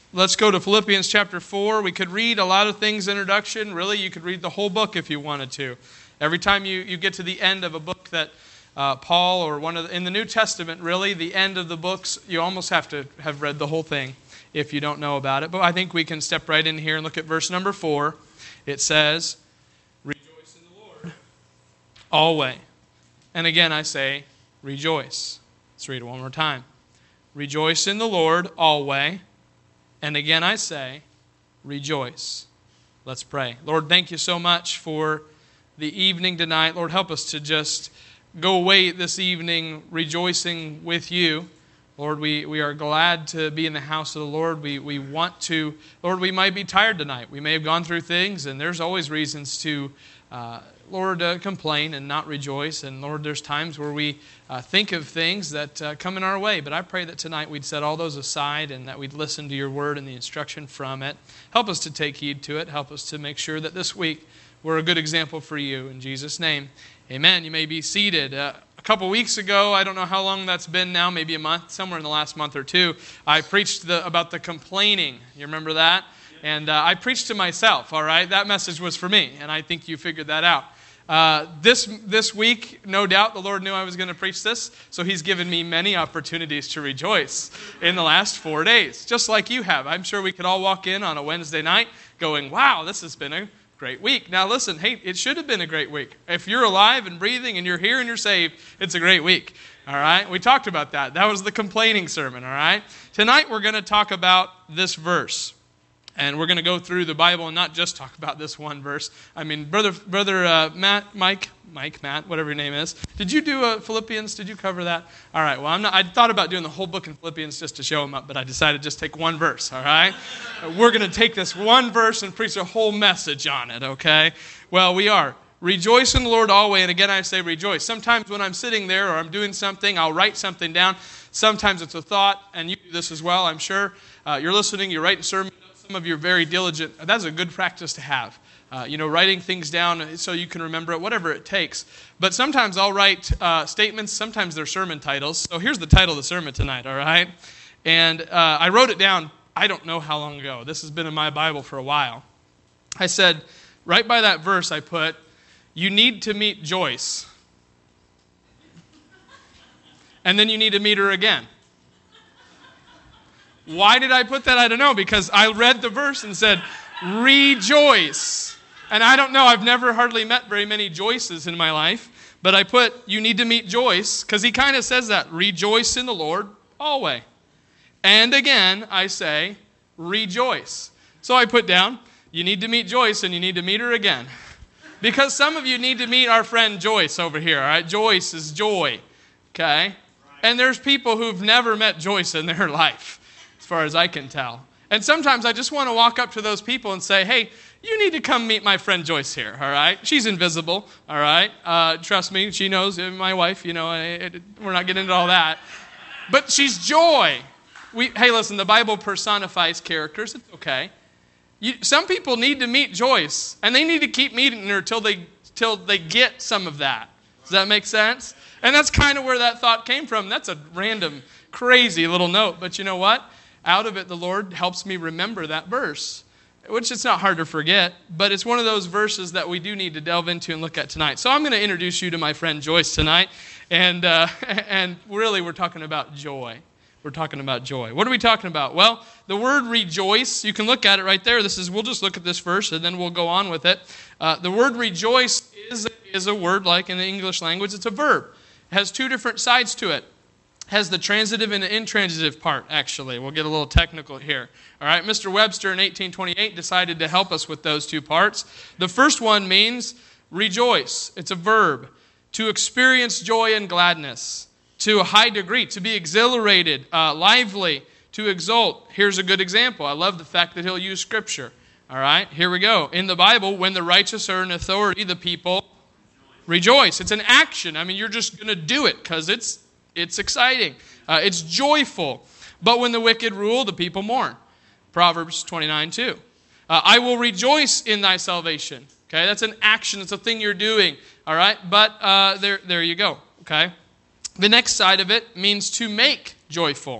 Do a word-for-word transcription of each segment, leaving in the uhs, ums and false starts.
let's go to Philippians chapter four. We could read a lot of things, introduction. Really, you could read the whole book if you wanted to. Every time you, you get to the end of a book that uh, Paul or one of the, in the New Testament, really, the end of the books, you almost have to have read the whole thing if you don't know about it. But I think we can step right in here and look at verse number four. It says, rejoice in the Lord always. And again, I say, rejoice. Let's read it one more time. Rejoice in the Lord always. And again, I say, rejoice. Let's pray. Lord, thank you so much for the evening tonight. Lord, help us to just go away this evening rejoicing with you. Lord, we, we are glad to be in the house of the Lord. We, we want to, Lord, we might be tired tonight. We may have gone through things, and there's always reasons to, uh, Lord, uh, complain and not rejoice. And Lord, there's times where we uh, think of things that uh, come in our way. But I pray that tonight we'd set all those aside and that we'd listen to your word and the instruction from it. Help us to take heed to it. Help us to make sure that this week we're a good example for you. In Jesus' name, amen. You may be seated. Uh, a couple weeks ago, I don't know how long that's been now, maybe a month, somewhere in the last month or two, I preached the, about the complaining. You remember that? And uh, I preached to myself, all right? That message was for me, and I think you figured that out. Uh, this this week, no doubt, the Lord knew I was going to preach this, so He's given me many opportunities to rejoice in the last four days, just like you have. I'm sure we could all walk in on a Wednesday night going, wow, this has been a great week. Now listen, hey, it should have been a great week. If you're alive and breathing and you're here and you're saved, it's a great week. All right? We talked about that. That was the complaining sermon, all right? Tonight we're going to talk about this verse. And we're going to go through the Bible and not just talk about this one verse. I mean, brother, brother uh, Matt, Mike, Mike, Matt, whatever your name is. Did you do uh, Philippians? Did you cover that? All right. Well, I'm not. I thought about doing the whole book in Philippians just to show them up, but I decided to just take one verse. All right. We're going to take this one verse and preach a whole message on it. Okay. Well, we are. Rejoice in the Lord always. And again, I say rejoice. Sometimes when I'm sitting there or I'm doing something, I'll write something down. Sometimes it's a thought, and you do this as well, I'm sure. Uh, you're listening. You're writing sermons. Some of you are very diligent. That's a good practice to have. Uh, you know, writing things down so you can remember it, whatever it takes. But sometimes I'll write uh, statements. Sometimes they're sermon titles. So here's the title of the sermon tonight, all right? And uh, I wrote it down, I don't know how long ago. This has been in my Bible for a while. I said, right by that verse I put, you need to meet Joyce. And then you need to meet her again. Why did I put that? I don't know, because I read the verse and said, rejoice. And I don't know, I've never hardly met very many Joyces in my life, but I put, you need to meet Joyce, because he kind of says that, rejoice in the Lord always. And again, I say, rejoice. So I put down, you need to meet Joyce and you need to meet her again. Because some of you need to meet our friend Joyce over here, all right? Joyce is joy, okay? And there's people who've never met Joyce in their life, as far as I can tell. And sometimes I just want to walk up to those people and say, hey, you need to come meet my friend Joyce here, all right? She's invisible, all right? Uh, trust me, she knows, my wife, you know, it, it, we're not getting into all that. But she's joy. We, hey, listen, the Bible personifies characters. It's okay. You, some people need to meet Joyce, and they need to keep meeting her till they, till they get some of that. Does that make sense? And that's kind of where that thought came from. That's a random, crazy little note. But you know what? Out of it, the Lord helps me remember that verse, which it's not hard to forget, but it's one of those verses that we do need to delve into and look at tonight. So I'm going to introduce you to my friend Joyce tonight, and uh, and really we're talking about joy. We're talking about joy. What are we talking about? Well, the word rejoice, you can look at it right there. This is, we'll just look at this verse and then we'll go on with it. Uh, the word rejoice is, is a word like in the English language. It's a verb. It has two different sides to it. Has the transitive and the intransitive part, actually. We'll get a little technical here. All right, Mister Webster in eighteen twenty-eight decided to help us with those two parts. The first one means rejoice. It's a verb. To experience joy and gladness. To a high degree. To be exhilarated, uh, lively, to exult. Here's a good example. I love the fact that he'll use Scripture. All right, here we go. In the Bible, when the righteous are in authority, the people rejoice. It's an action. I mean, you're just going to do it because it's It's exciting. Uh, it's joyful. But when the wicked rule, the people mourn. Proverbs twenty-nine two. Uh, I will rejoice in thy salvation. Okay, that's an action. It's a thing you're doing. All right, but uh, there, there you go. Okay. The next side of it means to make joyful.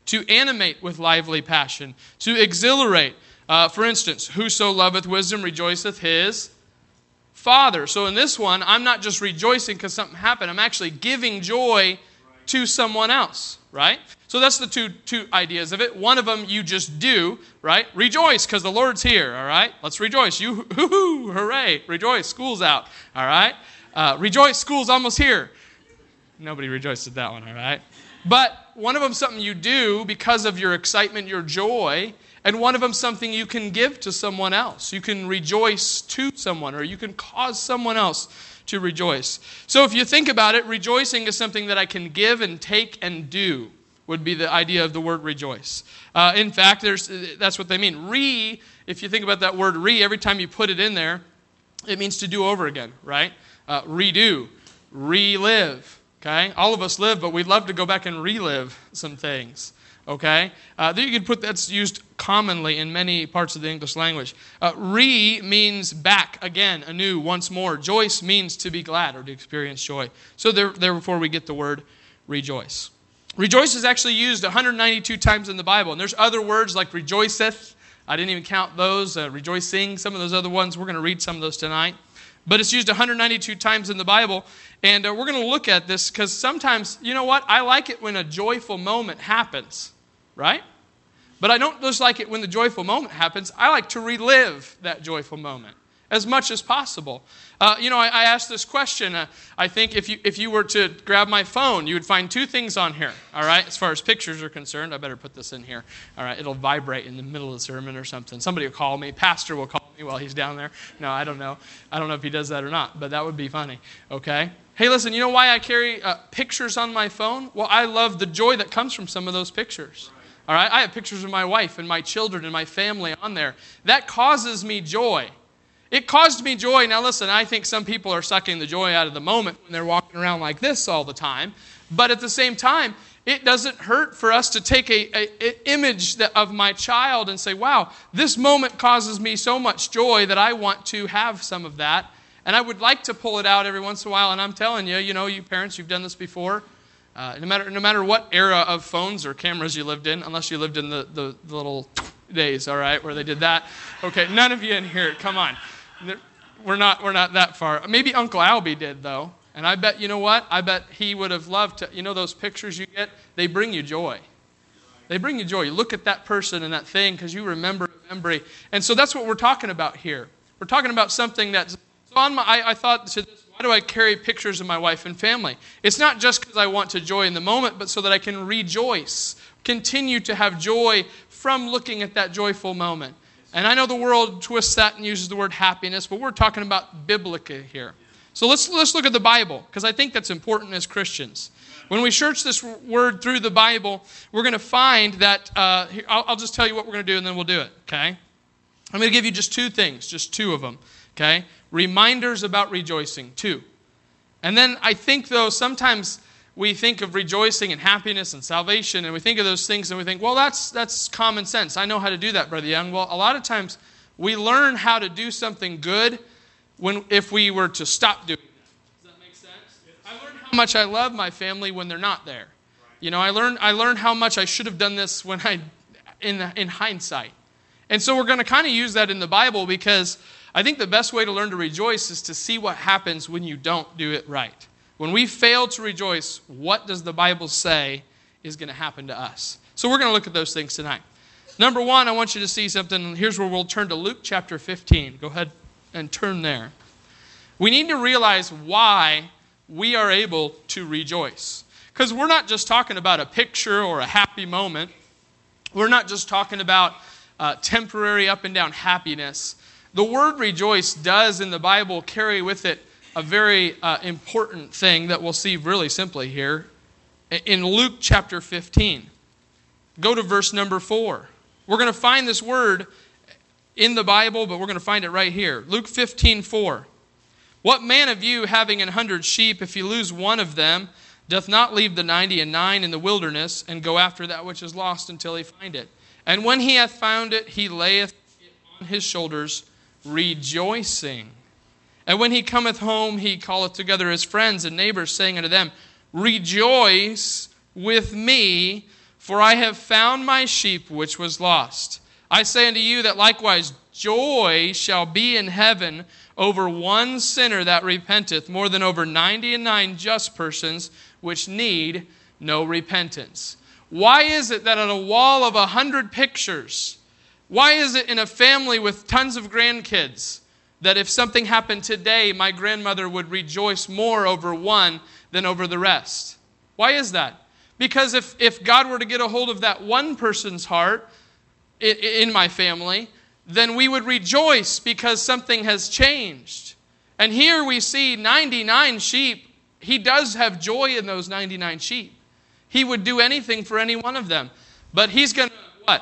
to animate with lively passion, to exhilarate. Uh, for instance, whoso loveth wisdom rejoiceth his Father. So in this one, I'm not just rejoicing because something happened. I'm actually giving joy to someone else, right? So that's the two, two ideas of it. One of them you just do, right? Rejoice because the Lord's here, all right? Let's rejoice. You, hoo-hoo, hooray, rejoice, school's out, all right? Uh, rejoice, school's almost here. Nobody rejoiced at that one, all right? But one of them something you do because of your excitement, your joy, and one of them something you can give to someone else. You can rejoice to someone, or you can cause someone else to rejoice. So if you think about it, rejoicing is something that I can give and take and do, would be the idea of the word rejoice. Uh, in fact, there's that's what they mean. Re, if you think about that word re, every time you put it in there, it means to do over again, right? Uh, redo, relive, okay? All of us live, but we'd love to go back and relive some things, okay? Uh, you can put that's used commonly in many parts of the English language. Uh, re means back, again, anew, once more. Joyce means to be glad or to experience joy. So there, therefore we get the word rejoice. Rejoice is actually used one hundred ninety-two times in the Bible. And there's other words like rejoiceth. I didn't even count those. Uh, rejoicing, some of those other ones. We're going to read some of those tonight. But it's used one hundred ninety-two times in the Bible. And uh, we're going to look at this because sometimes, you know what? I like it when a joyful moment happens, right? But I don't just like it when the joyful moment happens. I like to relive that joyful moment as much as possible. Uh, you know, I, I asked this question. Uh, I think if you if you were to grab my phone, you would find two things on here, all right? As far as pictures are concerned, I better put this in here. All right, it'll vibrate in the middle of the sermon or something. Somebody will call me. Pastor will call me while he's down there. No, I don't know. I don't know if he does that or not, but that would be funny, okay? Hey, listen, you know why I carry uh, pictures on my phone? Well, I love the joy that comes from some of those pictures. All right, I have pictures of my wife and my children and my family on there. That causes me joy. It caused me joy. Now listen, I think some people are sucking the joy out of the moment when they're walking around like this all the time. But at the same time, it doesn't hurt for us to take a, a, a image that, of my child and say, wow, this moment causes me so much joy that I want to have some of that. And I would like to pull it out every once in a while. And I'm telling you, you know, you parents, you've done this before. Uh, no matter no matter what era of phones or cameras you lived in, unless you lived in the, the, the little days, all right, where they did that. Okay, none of you in here, come on. We're not we're not that far. Maybe Uncle Albie did, though. And I bet, you know what? I bet he would have loved to, you know those pictures you get? They bring you joy. They bring you joy. You look at that person and that thing because you remember memory. And so that's what we're talking about here. We're talking about something that's, so on my, I, I thought to this, why do I carry pictures of my wife and family? It's not just because I want to joy in the moment, but so that I can rejoice, continue to have joy from looking at that joyful moment. And I know the world twists that and uses the word happiness, but we're talking about biblically here. So let's let's look at the Bible, because I think that's important as Christians. When we search this word through the Bible, we're going to find that, uh, here, I'll, I'll just tell you what we're going to do and then we'll do it, okay? I'm going to give you just two things, just two of them, okay? Reminders about rejoicing, two. And then I think, though, sometimes we think of rejoicing and happiness and salvation, and we think of those things and we think, well, that's that's common sense. I know how to do that, Brother Young. Well, a lot of times we learn how to do something good when if we were to stop doing it. Does that make sense? I learned how much I love my family when they're not there. You know, I learned I learned how much I should have done this when I, in in hindsight. And so we're going to kind of use that in the Bible, because I think the best way to learn to rejoice is to see what happens when you don't do it right. When we fail to rejoice, what does the Bible say is going to happen to us? So we're going to look at those things tonight. Number one, I want you to see something. Here's where we'll turn to Luke chapter fifteen. Go ahead and turn there. We need to realize why we are able to rejoice. Because we're not just talking about a picture or a happy moment. We're not just talking about uh, temporary up and down happiness. The word rejoice does in the Bible carry with it a very uh, important thing that we'll see really simply here. In Luke chapter fifteen, go to verse number four. We're going to find this word in the Bible, but we're going to find it right here. Luke fifteen four. What man of you, having an hundred sheep, if he lose one of them, doth not leave the ninety and nine in the wilderness, and go after that which is lost until he find it? And when he hath found it, he layeth it on his shoulders, rejoicing. And when he cometh home, he calleth together his friends and neighbors, saying unto them, Rejoice with me, For I have found my sheep which was lost. I say unto you that likewise joy shall be in heaven over one sinner that repenteth, more than over ninety and nine just persons which need no repentance. Why is it that on a wall of a hundred pictures, why is it in a family with tons of grandkids, that if something happened today, my grandmother would rejoice more over one than over the rest? Why is that? Because if, if God were to get a hold of that one person's heart in, in my family, then we would rejoice because something has changed. And here we see ninety-nine sheep. He does have joy in those ninety-nine sheep. He would do anything for any one of them. But he's going to, what?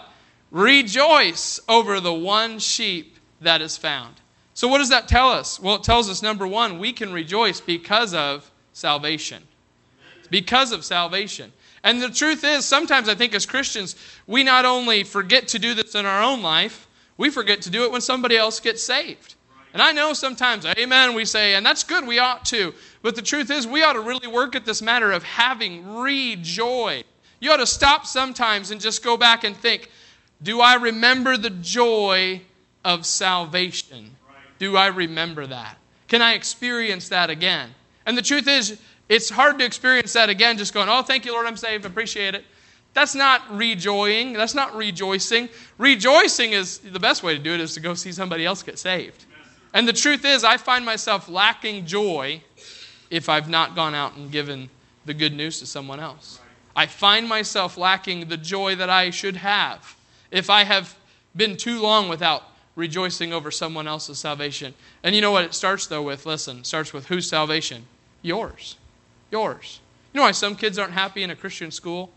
Rejoice over the one sheep that is found. So what does that tell us? Well, it tells us, number one, we can rejoice because of salvation. Because of salvation. And the truth is, sometimes I think as Christians, we not only forget to do this in our own life, we forget to do it when somebody else gets saved. And I know sometimes, amen, we say, and that's good, we ought to. But the truth is, we ought to really work at this matter of having re-joy. You ought to stop sometimes and just go back and think, do I remember the joy of salvation? Do I remember that? Can I experience that again? And the truth is, it's hard to experience that again, just going, oh, thank you, Lord, I'm saved, appreciate it. That's not rejoying. That's not rejoicing. Rejoicing is, the best way to do it is to go see somebody else get saved. And the truth is, I find myself lacking joy if I've not gone out and given the good news to someone else. I find myself lacking the joy that I should have if I have been too long without rejoicing over someone else's salvation. And you know what it starts, though, with? Listen, it starts with whose salvation? Yours. Yours. You know why some kids aren't happy in a Christian school?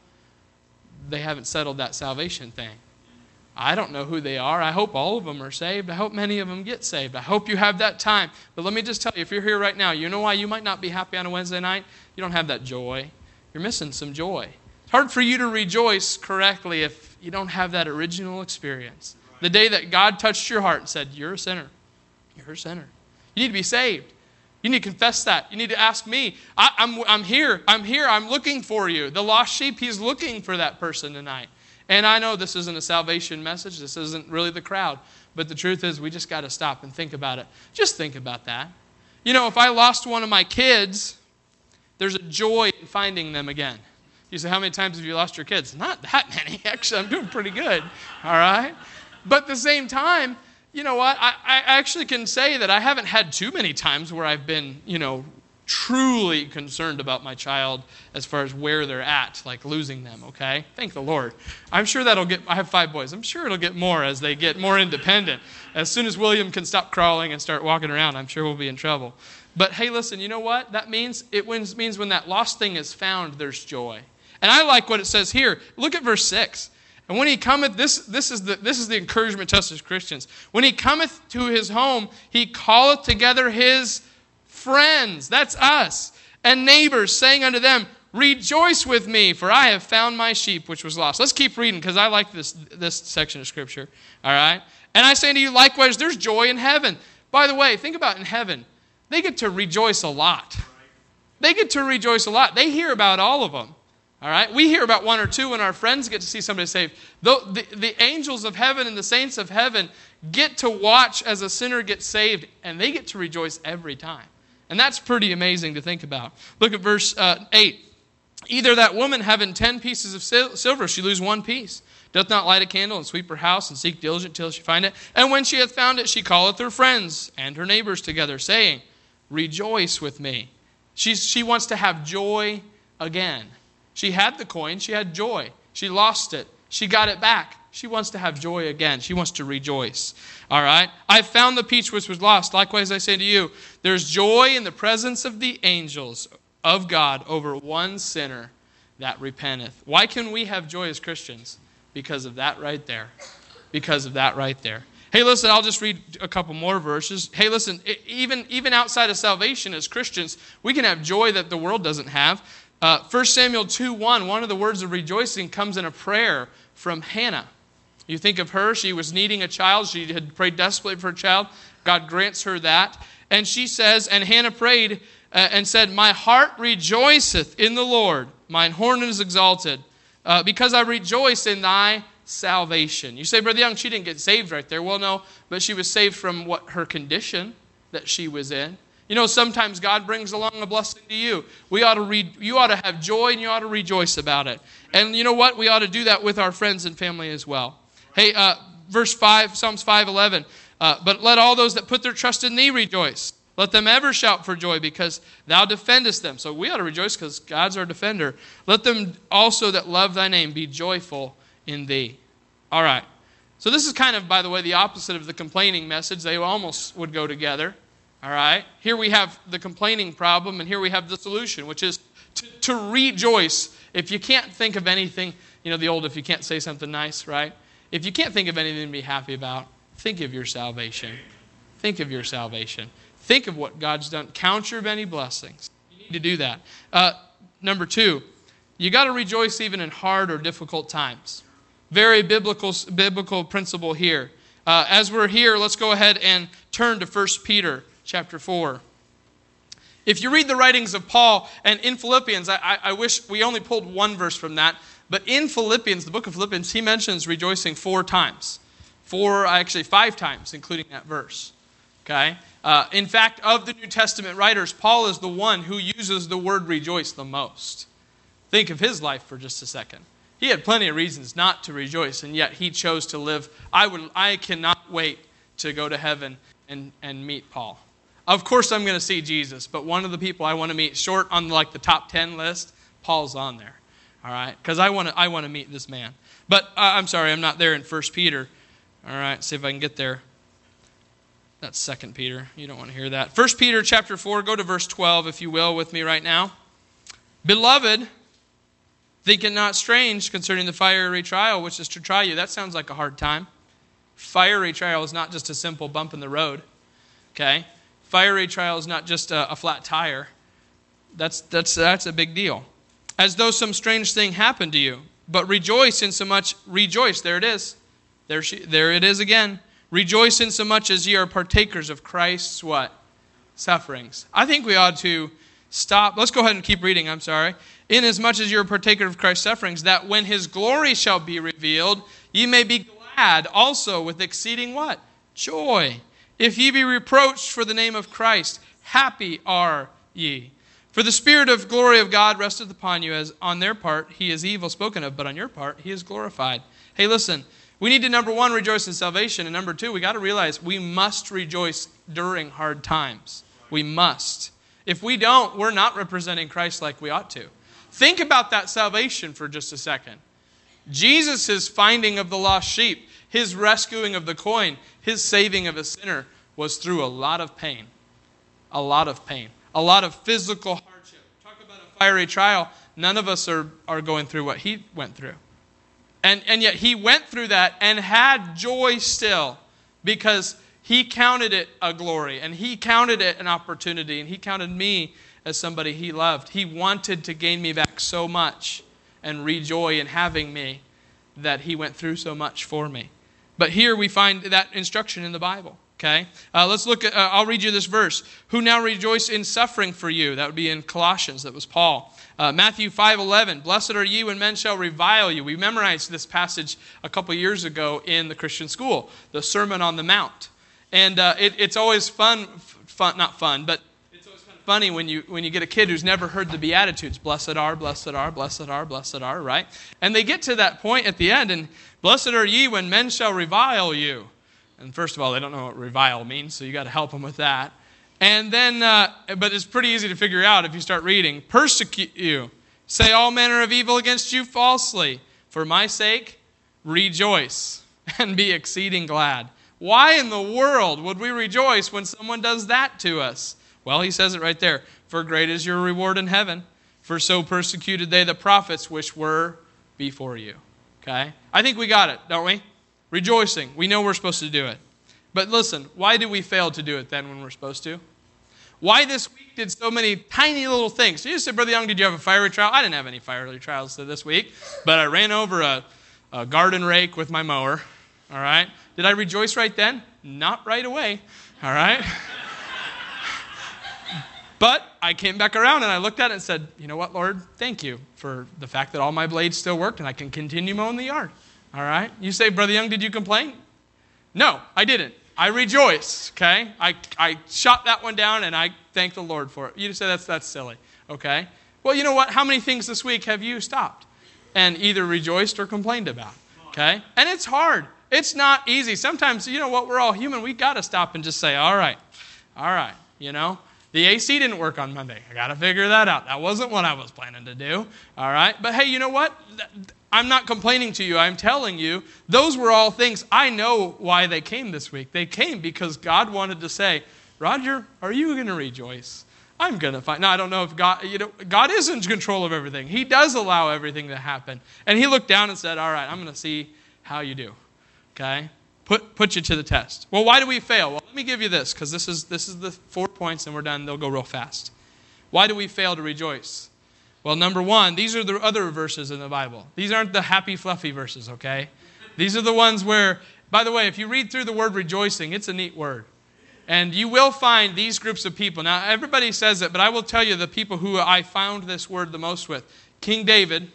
They haven't settled that salvation thing. I don't know who they are. I hope all of them are saved. I hope many of them get saved. I hope you have that time. But let me just tell you, if you're here right now, you know why you might not be happy on a Wednesday night? You don't have that joy. You're missing some joy. It's hard for you to rejoice correctly if you don't have that original experience. The day that God touched your heart and said, you're a sinner. You're a sinner. You need to be saved. You need to confess that. You need to ask me. I, I'm, I'm here. I'm here. I'm looking for you. The lost sheep, he's looking for that person tonight. And I know this isn't a salvation message. This isn't really the crowd. But the truth is, we just got to stop and think about it. Just think about that. You know, if I lost one of my kids, there's a joy in finding them again. You say, how many times have you lost your kids? Not that many. Actually, I'm doing pretty good. All right? But at the same time, you know what? I, I actually can say that I haven't had too many times where I've been, you know, truly concerned about my child as far as where they're at, like losing them, okay? Thank the Lord. I'm sure that'll get, I have five boys. I'm sure it'll get more as they get more independent. As soon as William can stop crawling and start walking around, I'm sure we'll be in trouble. But hey, listen, you know what? That means, it means when that lost thing is found, there's joy. And I like what it says here. Look at verse six. And when he cometh, this, this, is the, this is the encouragement to us as Christians. When he cometh to his home, he calleth together his friends, that's us, and neighbors, saying unto them, rejoice with me, for I have found my sheep which was lost. Let's keep reading, because I like this, this section of Scripture. All right? And I say unto you, likewise, there's joy in heaven. By the way, think about in heaven. They get to rejoice a lot. They get to rejoice a lot. They hear about all of them. All right? We hear about one or two when our friends get to see somebody saved. The, the, the angels of heaven and the saints of heaven get to watch as a sinner gets saved, and they get to rejoice every time. And that's pretty amazing to think about. Look at verse uh, eight. Either that woman having ten pieces of sil- silver, she lose one piece, doth not light a candle and sweep her house and seek diligent till she find it. And when she hath found it, she calleth her friends and her neighbors together, saying, rejoice with me. She's, she wants to have joy again. She had the coin. She had joy. She lost it. She got it back. She wants to have joy again. She wants to rejoice. All right? I found the peach which was lost. Likewise, I say to you, there's joy in the presence of the angels of God over one sinner that repenteth. Why can we have joy as Christians? Because of that right there. Because of that right there. Hey, listen, I'll just read a couple more verses. Hey, listen, even, even outside of salvation as Christians, we can have joy that the world doesn't have. Uh, First Samuel two one, one of the words of rejoicing comes in a prayer from Hannah. You think of her, she was needing a child. She had prayed desperately for a child. God grants her that. And she says, and Hannah prayed uh, and said, my heart rejoiceth in the Lord. Mine horn is exalted. Uh, because I rejoice in thy salvation. You say, Brother Young, she didn't get saved right there. Well, no, but she was saved from what her condition that she was in. You know, sometimes God brings along a blessing to you. We ought to read, you ought to have joy and you ought to rejoice about it. And you know what? We ought to do that with our friends and family as well. Hey, uh, verse five, Psalms five eleven. Uh, but let all those that put their trust in thee rejoice. Let them ever shout for joy because thou defendest them. So we ought to rejoice because God's our defender. Let them also that love thy name be joyful in thee. All right. So this is kind of, by the way, the opposite of the complaining message. They almost would go together. All right. Here we have the complaining problem, and here we have the solution, which is to, to rejoice. If you can't think of anything, you know the old, if you can't say something nice, right? If you can't think of anything to be happy about, think of your salvation. Think of your salvation. Think of what God's done. Count your many blessings. You need to do that. Uh, number two, you got to rejoice even in hard or difficult times. Very biblical, biblical principle here. Uh, as we're here, let's go ahead and turn to First Peter chapter four. If you read the writings of Paul, and in Philippians, I, I, I wish we only pulled one verse from that, but in Philippians, the book of Philippians, he mentions rejoicing four times. Four, actually five times, including that verse. Okay? Uh, in fact, of the New Testament writers, Paul is the one who uses the word rejoice the most. Think of his life for just a second. He had plenty of reasons not to rejoice, and yet he chose to live. I would, I cannot wait to go to heaven and, and meet Paul. Of course I'm going to see Jesus, but one of the people I want to meet, short on like the top ten list, Paul's on there. All right? Because I want to I want to meet this man. But uh, I'm sorry, I'm not there in First Peter. All right, see if I can get there. That's Second Peter. You don't want to hear that. First Peter chapter four, go to verse twelve, if you will, with me right now. Beloved, think it not strange concerning the fiery trial, which is to try you. That sounds like a hard time. Fiery trial is not just a simple bump in the road. Okay? Fiery trial is not just a, a flat tire. That's, that's, that's a big deal. As though some strange thing happened to you. But rejoice in so much, rejoice, there it is. There, she, there it is again. Rejoice in so much as ye are partakers of Christ's what? Sufferings. I think we ought to stop. Let's go ahead and keep reading, I'm sorry. Inasmuch as you are partaker of Christ's sufferings, that when his glory shall be revealed, ye may be glad also with exceeding what? Joy. If ye be reproached for the name of Christ, happy are ye. For the Spirit of glory of God resteth upon you, as on their part he is evil spoken of, but on your part he is glorified. Hey, listen, we need to, number one, rejoice in salvation, and number two, we got to realize we must rejoice during hard times. We must. If we don't, we're not representing Christ like we ought to. Think about that salvation for just a second. Jesus' finding of the lost sheep, his rescuing of the coin, his saving of a sinner was through a lot of pain. A lot of pain. A lot of physical hardship. Talk about a fiery trial. None of us are, are going through what he went through. And, and yet he went through that and had joy still because he counted it a glory and he counted it an opportunity and he counted me as somebody he loved. He wanted to gain me back so much and rejoice in having me that he went through so much for me. But here we find that instruction in the Bible. Okay, uh, let's look at, uh, I'll read you this verse. Who now rejoice in suffering for you. That would be in Colossians. That was Paul. Uh, Matthew five eleven. Blessed are ye when men shall revile you. We memorized this passage a couple years ago in the Christian school. The Sermon on the Mount. And uh, it, it's always fun, fun, not fun, but it's always kind of funny when you, when you get a kid who's never heard the Beatitudes. Blessed are, blessed are, blessed are, blessed are, right? And they get to that point at the end, and blessed are ye when men shall revile you. And first of all, they don't know what revile means, so you got to help them with that. And then, uh, but it's pretty easy to figure out if you start reading. Persecute you, say all manner of evil against you falsely. For my sake, rejoice and be exceeding glad. Why in the world would we rejoice when someone does that to us? Well, he says it right there. For great is your reward in heaven. For so persecuted they the prophets which were before you. Okay? I think we got it, don't we? Rejoicing. We know we're supposed to do it. But listen, why do we fail to do it then when we're supposed to? Why this week did so many tiny little things? You said, Brother Young, did you have a fiery trial? I didn't have any fiery trials this week, but I ran over a, a garden rake with my mower. All right? Did I rejoice right then? Not right away. All right? But I came back around and I looked at it and said, you know what, Lord, thank you for the fact that all my blades still worked and I can continue mowing the yard. All right? You say, Brother Young, did you complain? No, I didn't. I rejoiced, okay? I, I shot that one down and I thank the Lord for it. You say that's that's silly, okay? Well, you know what? How many things this week have you stopped and either rejoiced or complained about, okay? And it's hard. It's not easy. Sometimes, you know what? We're all human. We got to stop and just say, all right, all right, you know? The A C didn't work on Monday. I got to figure that out. That wasn't what I was planning to do, all right? But hey, you know what? I'm not complaining to you. I'm telling you, those were all things. I know why they came this week. They came because God wanted to say, Roger, are you going to rejoice? I'm going to find. Now, I don't know if God, you know, God is in control of everything. He does allow everything to happen. And he looked down and said, all right, I'm going to see how you do, okay? Put put you to the test. Well, why do we fail? Well, let me give you this, because this is this is the four points, and we're done. They'll go real fast. Why do we fail to rejoice? Well, number one, these are the other verses in the Bible. These aren't the happy, fluffy verses, okay? These are the ones where, by the way, if you read through the word rejoicing, it's a neat word. And you will find these groups of people. Now, everybody says it, but I will tell you the people who I found this word the most with. King David,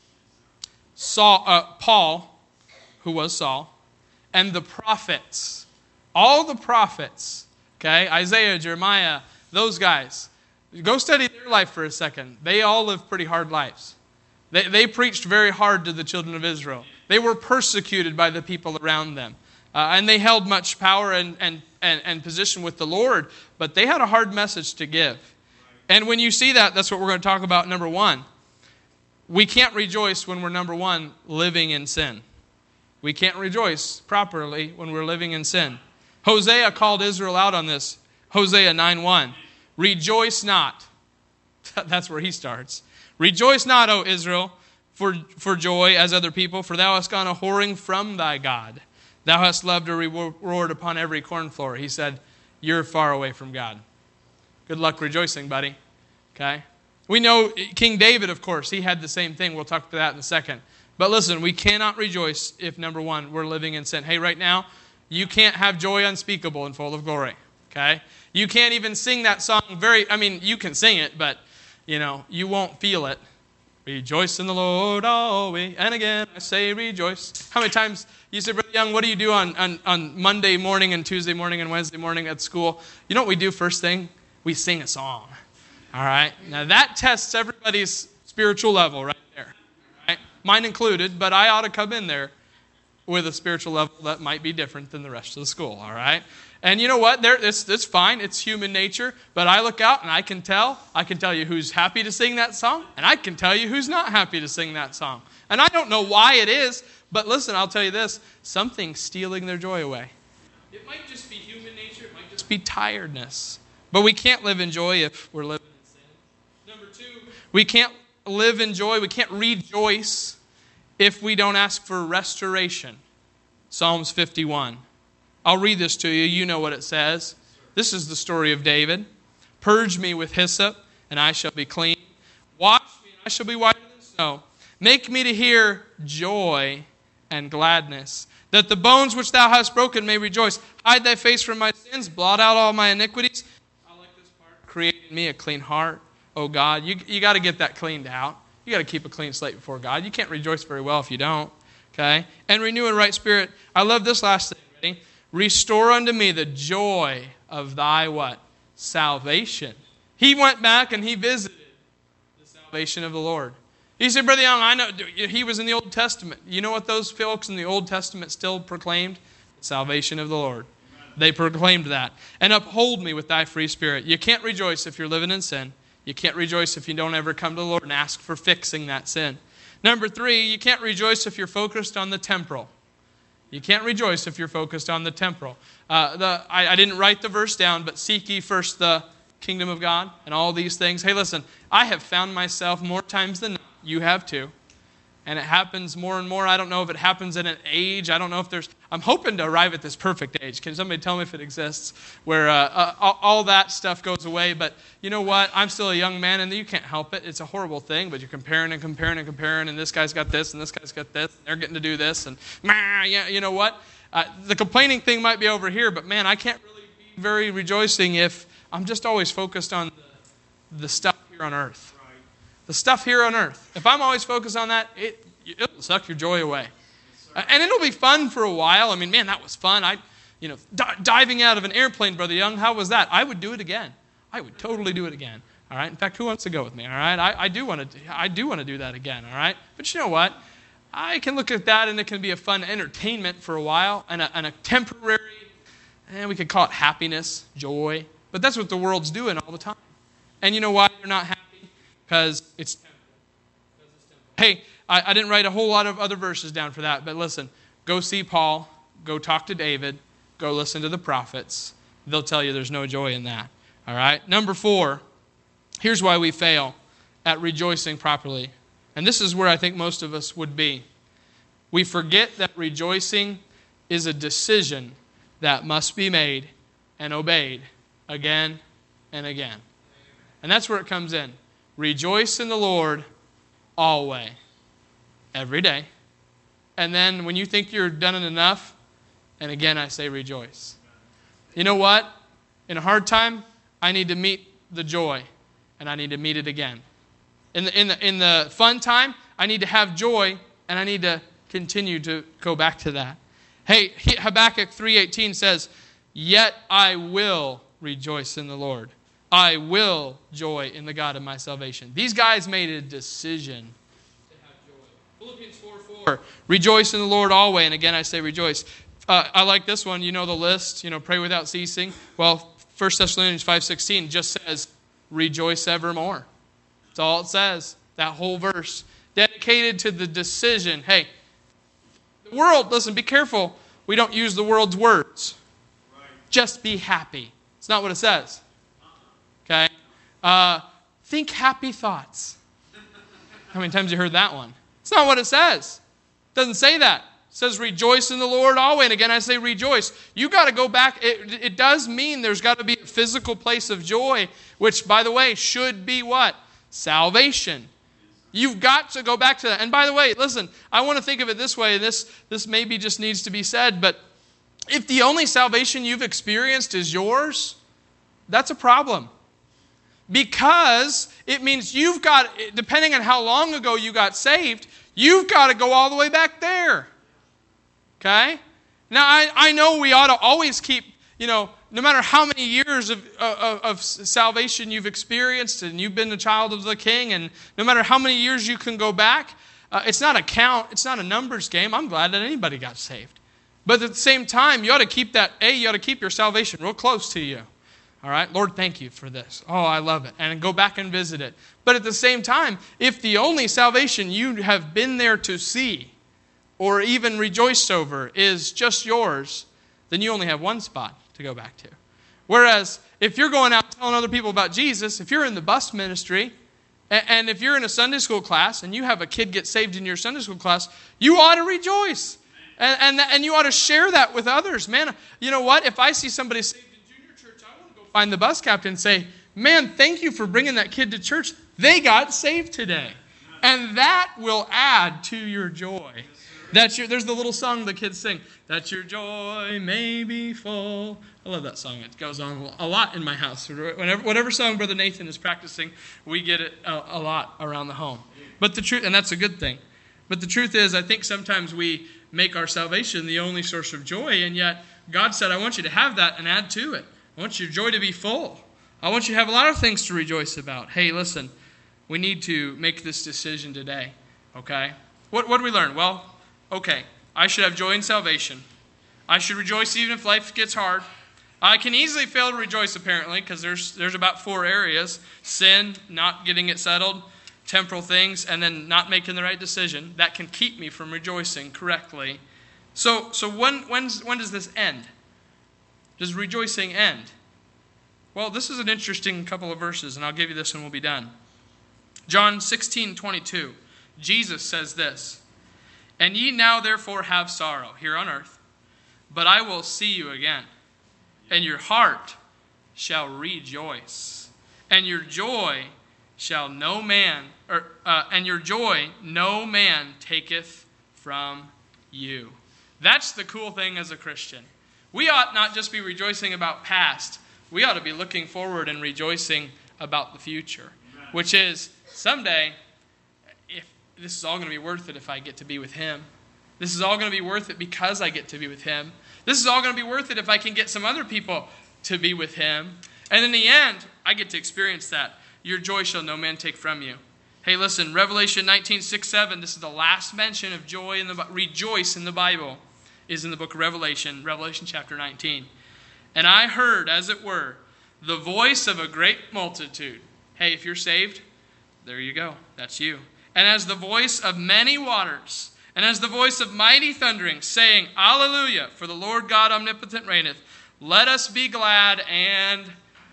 Saul, uh, Paul, who was Saul, and the prophets, all the prophets, okay, Isaiah, Jeremiah, those guys. Go study their life for a second. They all lived pretty hard lives. They, they preached very hard to the children of Israel. They were persecuted by the people around them. Uh, and they held much power and, and, and, and position with the Lord, but they had a hard message to give. And when you see that, that's what we're going to talk about, number one. We can't rejoice when we're, number one, living in sin. We can't rejoice properly when we're living in sin. Hosea called Israel out on this. Hosea nine one. Rejoice not. That's where he starts. Rejoice not, O Israel, for, for joy as other people, for thou hast gone a whoring from thy God. Thou hast loved a reward upon every corn floor. He said, you're far away from God. Good luck rejoicing, buddy. Okay? We know King David, of course, he had the same thing. We'll talk about that in a second. But listen, we cannot rejoice if, number one, we're living in sin. Hey, right now, you can't have joy unspeakable and full of glory. Okay? You can't even sing that song very, I mean, you can sing it, but, you know, you won't feel it. Rejoice in the Lord always. And again, I say rejoice. How many times, you say, Brother Young, what do you do on, on, on Monday morning and Tuesday morning and Wednesday morning at school? You know what we do first thing? We sing a song. All right? Now that tests everybody's spiritual level right there. All right? Mine included, but I ought to come in there with a spiritual level that might be different than the rest of the school. All right? And you know what? There, it's, it's fine. It's human nature. But I look out and I can tell. I can tell you who's happy to sing that song. And I can tell you who's not happy to sing that song. And I don't know why it is. But listen, I'll tell you this. Something's stealing their joy away. It might just be human nature. It might just be tiredness. But we can't live in joy if we're living in sin. Number two, we can't live in joy. We can't rejoice if we don't ask for restoration. Psalms fifty-one. I'll read this to you. You know what it says. This is the story of David. Purge me with hyssop, and I shall be clean. Wash me, and I shall be whiter than snow. Make me to hear joy and gladness, that the bones which thou hast broken may rejoice. Hide thy face from my sins. Blot out all my iniquities. I like this part. Create in me a clean heart, O God. You, you got to get that cleaned out. You got to keep a clean slate before God. You can't rejoice very well if you don't. Okay? And renew a right spirit. I love this last thing. Ready? Restore unto me the joy of thy what? Salvation. He went back and he visited the salvation of the Lord. He said, Brother Young, I know he was in the Old Testament. You know what those folks in the Old Testament still proclaimed? The salvation of the Lord. They proclaimed that. And uphold me with thy free spirit. You can't rejoice if you're living in sin. You can't rejoice if you don't ever come to the Lord and ask for fixing that sin. Number three, you can't rejoice if you're focused on the temporal. You can't rejoice if you're focused on the temporal. Uh, the, I, I didn't write the verse down, but seek ye first the kingdom of God and all these things. Hey, listen, I have found myself more times than not. You have too. And it happens more and more. I don't know if it happens at an age. I don't know if there's... I'm hoping to arrive at this perfect age. Can somebody tell me if it exists? Where uh, uh, all, all that stuff goes away. But you know what? I'm still a young man and you can't help it. It's a horrible thing. But you're comparing and comparing and comparing. And this guy's got this and this guy's got this. And they're getting to do this. And yeah, you know what? Uh, the complaining thing might be over here. But man, I can't really be very rejoicing if I'm just always focused on the the stuff here on earth. The stuff here on earth. If I'm always focused on that, it, it'll suck your joy away. And it'll be fun for a while. I mean, man, that was fun. I, you know, d- diving out of an airplane, Brother Young, how was that? I would do it again. I would totally do it again. All right. In fact, who wants to go with me? All right. I, I do want to. I do want to do that again. All right. But you know what? I can look at that, and it can be a fun entertainment for a while, and a, and a temporary, and we could call it happiness, joy. But that's what the world's doing all the time. And you know why they're not happy? Because it's temporal. Hey, I, I didn't write a whole lot of other verses down for that, but listen, go see Paul, go talk to David, go listen to the prophets. They'll tell you there's no joy in that. All right? Number four, here's why we fail at rejoicing properly. And this is where I think most of us would be. We forget that rejoicing is a decision that must be made and obeyed again and again. And that's where it comes in. Rejoice in the Lord always, every day. And then when you think you're done it enough, and again I say rejoice. You know what? In a hard time, I need to meet the joy, and I need to meet it again. In the, in the, in the fun time, I need to have joy, and I need to continue to go back to that. Hey, Habakkuk three eighteen says, "Yet I will rejoice in the Lord. I will joy in the God of my salvation." These guys made a decision to have joy. Philippians four four, "Rejoice in the Lord always." And again, I say rejoice. Uh, I like this one. You know the list. You know, pray without ceasing. Well, First Thessalonians five sixteen just says, "Rejoice evermore." That's all it says. That whole verse. Dedicated to the decision. Hey, the world, listen, be careful. We don't use the world's words. Right. Just be happy. It's not what it says. Okay? Uh, think happy thoughts. How many times have you heard that one? It's not what it says. It doesn't say that. It says rejoice in the Lord always. And again, I say rejoice. You got to go back. It, it does mean there's got to be a physical place of joy, which, by the way, should be what? Salvation. You've got to go back to that. And by the way, listen, I want to think of it this way. This, this maybe just needs to be said, but if the only salvation you've experienced is yours, that's a problem. Because it means you've got, depending on how long ago you got saved, you've got to go all the way back there. Okay? Now, I, I know we ought to always keep, you know, no matter how many years of, of, of salvation you've experienced and you've been a child of the King, and no matter how many years you can go back, uh, it's not a count, it's not a numbers game. I'm glad that anybody got saved. But at the same time, you ought to keep that, A, you ought to keep your salvation real close to you. All right? Lord, thank you for this. Oh, I love it. And go back and visit it. But at the same time, if the only salvation you have been there to see or even rejoiced over is just yours, then you only have one spot to go back to. Whereas if you're going out telling other people about Jesus, if you're in the bus ministry, and if you're in a Sunday school class and you have a kid get saved in your Sunday school class, you ought to rejoice. And, and, and you ought to share that with others. Man, you know what? If I see somebody saved in junior church, I want to go find the bus captain and say, "Man, thank you for bringing that kid to church. They got saved today." And that will add to your joy. That's your, there's the little song the kids sing. "That your joy may be full." I love that song. It goes on a lot in my house. Whenever, whatever song Brother Nathan is practicing, we get it a, a lot around the home. But the truth, and that's a good thing. But the truth is, I think sometimes we make our salvation the only source of joy, and yet God said, "I want you to have that and add to it. I want your joy to be full. I want you to have a lot of things to rejoice about." Hey, listen, we need to make this decision today. Okay? What, what did we learn? Well, okay, I should have joy in salvation. I should rejoice even if life gets hard. I can easily fail to rejoice, apparently, because there's there's about four areas. Sin, not getting it settled, temporal things, and then not making the right decision. That can keep me from rejoicing correctly. So so when when's, when does this end? Does rejoicing end? Well, this is an interesting couple of verses, and I'll give you this and we'll be done. John sixteen twenty-two. Jesus says this, "And ye now therefore have sorrow here on earth, but I will see you again, and your heart shall rejoice, and your joy shall no man, or uh, and your joy no man taketh from you." That's the cool thing as a Christian. We ought not just be rejoicing about past. We ought to be looking forward and rejoicing about the future, which is someday, if this is all going to be worth it if I get to be with him. This is all going to be worth it because I get to be with him. This is all going to be worth it if I can get some other people to be with him. And in the end, I get to experience that. Your joy shall no man take from you. Hey, listen, Revelation nineteen, six, seven, this is the last mention of joy in the rejoice in the Bible, is in the book of Revelation, Revelation chapter nineteen. And I heard, as it were, the voice of a great multitude. Hey, if you're saved, there you go. That's you. And as the voice of many waters, and as the voice of mighty thundering, saying, Alleluia, for the Lord God omnipotent reigneth. Let us be glad and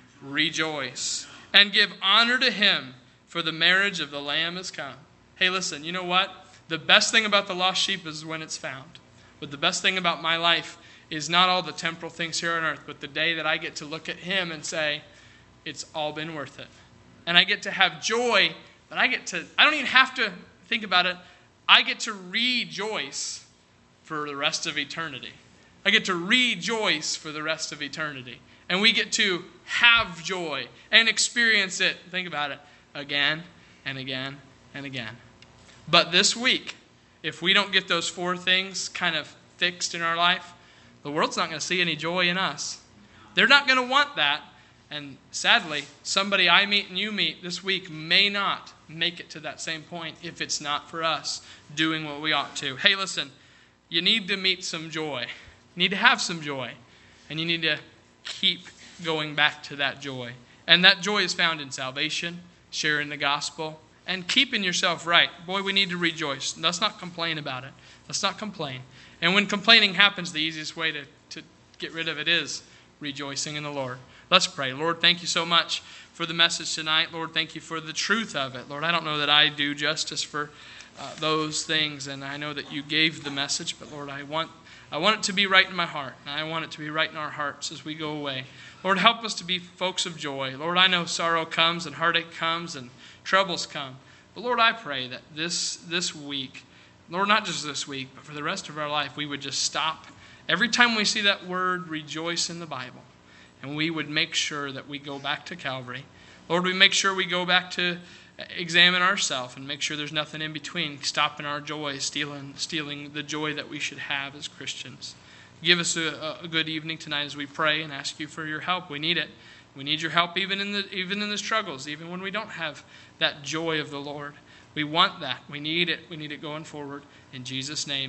rejoice, and give honor to him, for the marriage of the Lamb is come. Hey, listen, you know what? The best thing about the lost sheep is when it's found. But the best thing about my life is not all the temporal things here on earth, but the day that I get to look at him and say, it's all been worth it. And I get to have joy, but I get to, I don't even have to think about it. I get to rejoice for the rest of eternity. I get to rejoice for the rest of eternity. And we get to have joy and experience it, think about it, again and again and again. But this week, if we don't get those four things kind of fixed in our life, the world's not going to see any joy in us. They're not going to want that. And sadly, somebody I meet and you meet this week may not make it to that same point if it's not for us doing what we ought to. Hey, listen, you need to meet some joy. You need to have some joy. And you need to keep going back to that joy. And that joy is found in salvation, sharing the gospel, and keeping yourself right. Boy, we need to rejoice. Let's not complain about it. Let's not complain. And when complaining happens, the easiest way to, to get rid of it is rejoicing in the Lord. Let's pray. Lord, thank you so much for the message tonight. Lord, thank you for the truth of it. Lord, I don't know that I do justice for uh, those things, and I know that you gave the message, but Lord, I want I want it to be right in my heart, and I want it to be right in our hearts as we go away. Lord, help us to be folks of joy. Lord, I know sorrow comes and heartache comes and troubles come. But Lord, I pray that this, this week, Lord, not just this week, but for the rest of our life, we would just stop every time we see that word rejoice in the Bible. And we would make sure that we go back to Calvary. Lord, we make sure we go back to examine ourselves and make sure there's nothing in between, stopping our joy, stealing, stealing the joy that we should have as Christians. Give us a, a good evening tonight as we pray and ask you for your help. We need it. We need your help even in the even in the struggles, even when we don't have that joy of the Lord. We want that. We need it. We need it going forward. In Jesus' name.